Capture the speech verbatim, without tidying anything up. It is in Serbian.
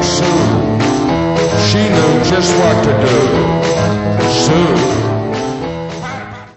Sue. She knew just what to do. Sue